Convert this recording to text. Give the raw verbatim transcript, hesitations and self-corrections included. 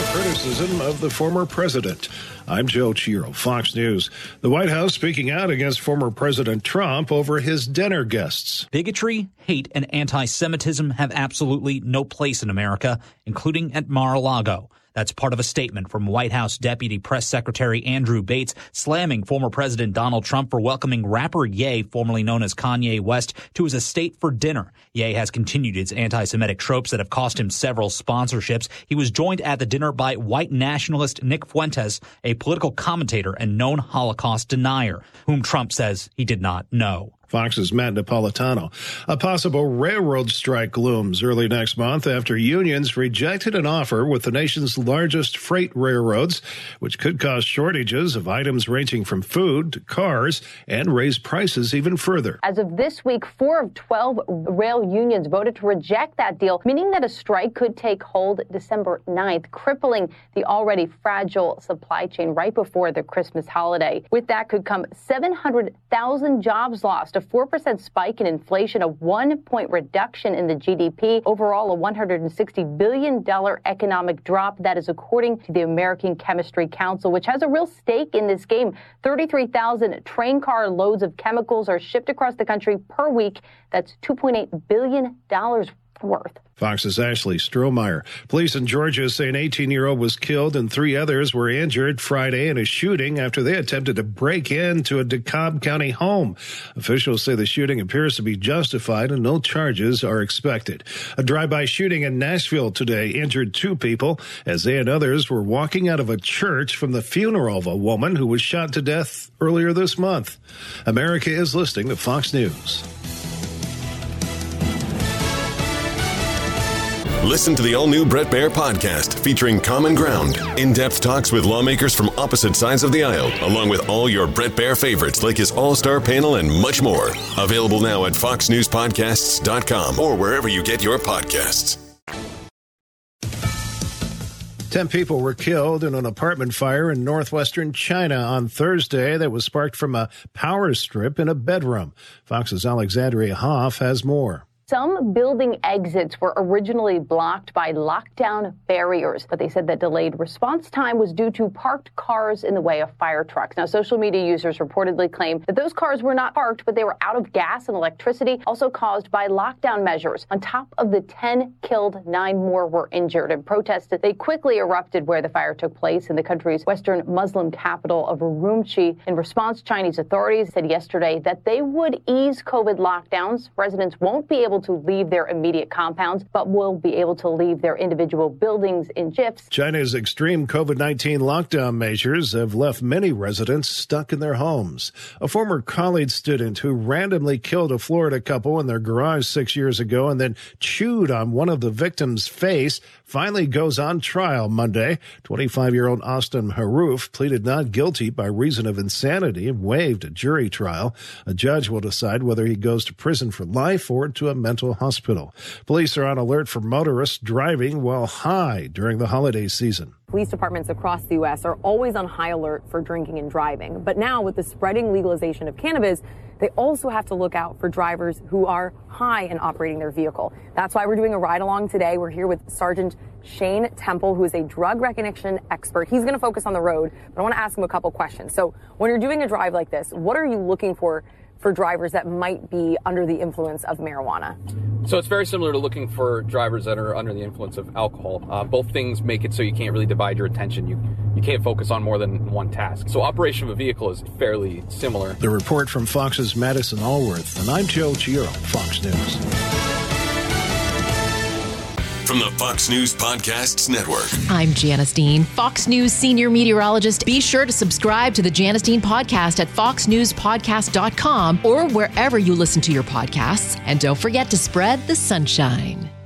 criticism of the former president. I'm Joe Chiro, Fox News. The White House speaking out against former President Trump over his dinner guests. Bigotry, hate, and anti-Semitism have absolutely no place in America, including at Mar-a-Lago. That's part of a statement from White House Deputy Press Secretary Andrew Bates slamming former President Donald Trump for welcoming rapper Ye, formerly known as Kanye West, to his estate for dinner. Ye has continued its anti-Semitic tropes that have cost him several sponsorships. He was joined at the dinner by white nationalist Nick Fuentes, a political commentator and known Holocaust denier, whom Trump says he did not know. Fox's Matt Napolitano. A possible railroad strike looms early next month after unions rejected an offer with the nation's largest freight railroads, which could cause shortages of items ranging from food to cars and raise prices even further. As of this week, four of twelve rail unions voted to reject that deal, meaning that a strike could take hold December ninth, crippling the already fragile supply chain right before the Christmas holiday. With that could come seven hundred thousand jobs lost, a four percent spike in inflation, a one-point reduction in the G D P, overall a one hundred sixty billion dollars economic drop. That is according to the American Chemistry Council, which has a real stake in this game. thirty-three thousand train car loads of chemicals are shipped across the country per week. That's two point eight billion dollars worth. Fox's Ashley Strohmeyer. Police in Georgia say an eighteen-year-old was killed and three others were injured Friday in a shooting after they attempted to break into a DeKalb County home. Officials say the shooting appears to be justified and no charges are expected. A drive-by shooting in Nashville today injured two people as they and others were walking out of a church from the funeral of a woman who was shot to death earlier this month. America is listening to Fox News. Listen to the all-new Bret Baier podcast featuring Common Ground, in-depth talks with lawmakers from opposite sides of the aisle, along with all your Bret Baier favorites like his all-star panel and much more. Available now at fox news podcasts dot com or wherever you get your podcasts. Ten people were killed in an apartment fire in northwestern China on Thursday that was sparked from a power strip in a bedroom. Fox's Alexandria Hoff has more. Some building exits were originally blocked by lockdown barriers, but they said that delayed response time was due to parked cars in the way of fire trucks. Now, social media users reportedly claim that those cars were not parked, but they were out of gas and electricity, also caused by lockdown measures. On top of the ten killed, nine more were injured. And protests, they quickly erupted where the fire took place in the country's western Muslim capital of Urumqi. In response, Chinese authorities said yesterday that they would ease COVID lockdowns. Residents won't be able to leave their immediate compounds, but will be able to leave their individual buildings in jiffs. China's extreme COVID nineteen lockdown measures have left many residents stuck in their homes. A former college student who randomly killed a Florida couple in their garage six years ago and then chewed on one of the victims' face finally goes on trial Monday. twenty-five-year-old Austin Haroof pleaded not guilty by reason of insanity and waived a jury trial. A judge will decide whether he goes to prison for life or to a mental hospital. Police are on alert for motorists driving while high during the holiday season. Police departments across the U S are always on high alert for drinking and driving. But now with the spreading legalization of cannabis, they also have to look out for drivers who are high in operating their vehicle. That's why we're doing a ride along today. We're here with Sergeant Shane Temple, who is a drug recognition expert. He's going to focus on the road, but I want to ask him a couple questions. So when you're doing a drive like this, what are you looking for for drivers that might be under the influence of marijuana? So it's very similar to looking for drivers that are under the influence of alcohol. Uh, both things make it so you can't really divide your attention. You you can't focus on more than one task. So operation of a vehicle is fairly similar. The report from Fox's Madison Allworth, and I'm Joe Chiro, Fox News. From the Fox News Podcasts Network. I'm Janice Dean, Fox News senior meteorologist. Be sure to subscribe to the Janice Dean podcast at fox news podcast dot com or wherever you listen to your podcasts. And don't forget to spread the sunshine.